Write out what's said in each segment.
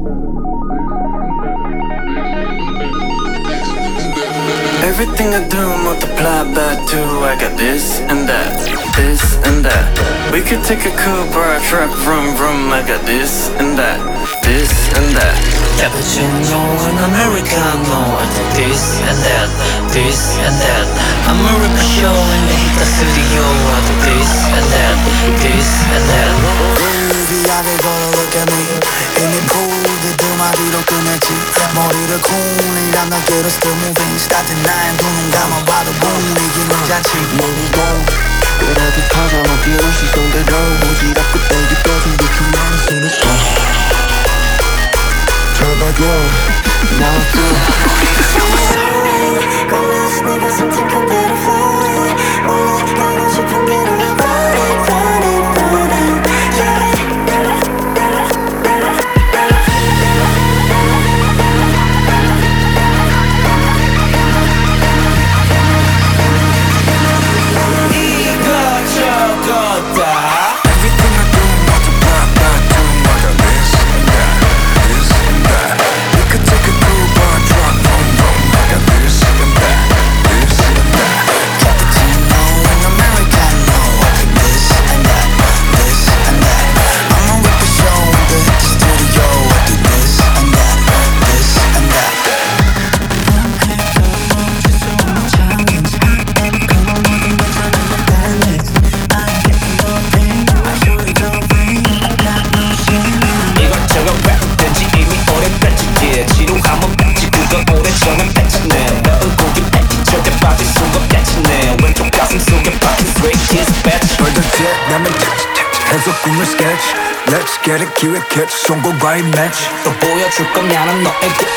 Everything I do multiply by two. I got this and that, this and that. We could take a coupe or a truck, vroom vroom. I got this and that, this and that. Cappuccino and Americano. I do this and that, this and that. I'm a ripper show and they hit the studio. I do this and that, this and that. Baby, I be gonna look at me. In the cold, 두 마디로 끝냈지. 머리를 콩이란 날개로 still moving. Starting 9, 두 눈 감아봐도 boom. 이기는 잔치. 머리가 그래도 파자마 비는 시선대로 오지랖 끝대기 떠준 비추만 쓰는 거 잡아줘 Now it's good 골라서 내가 선택한 대로 fly 원래 가고 싶은 대로 run it, run it, run it yeah. 꿈을 sketch Let's get it 기회 catch 송곳 right match 또 보여줄 거냐 난 너에게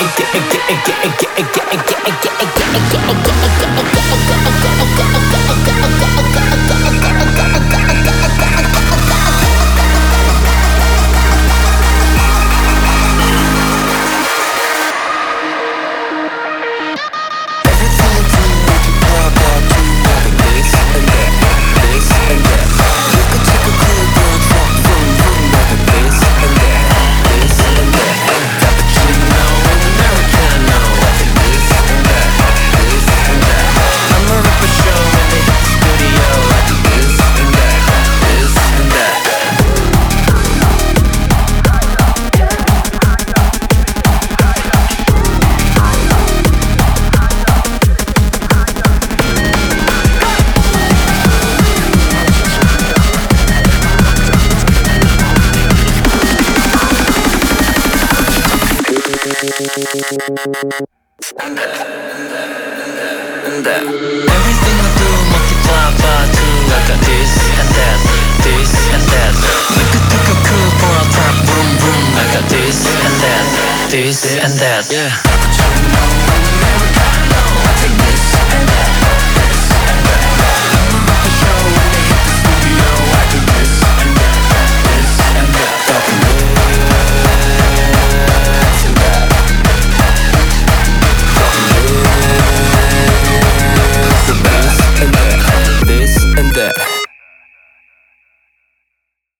Everything I do multiply by two. I got this and that, this and that. We could take a coupe or a truck, boom boom. I got this and that, this and that. Yeah.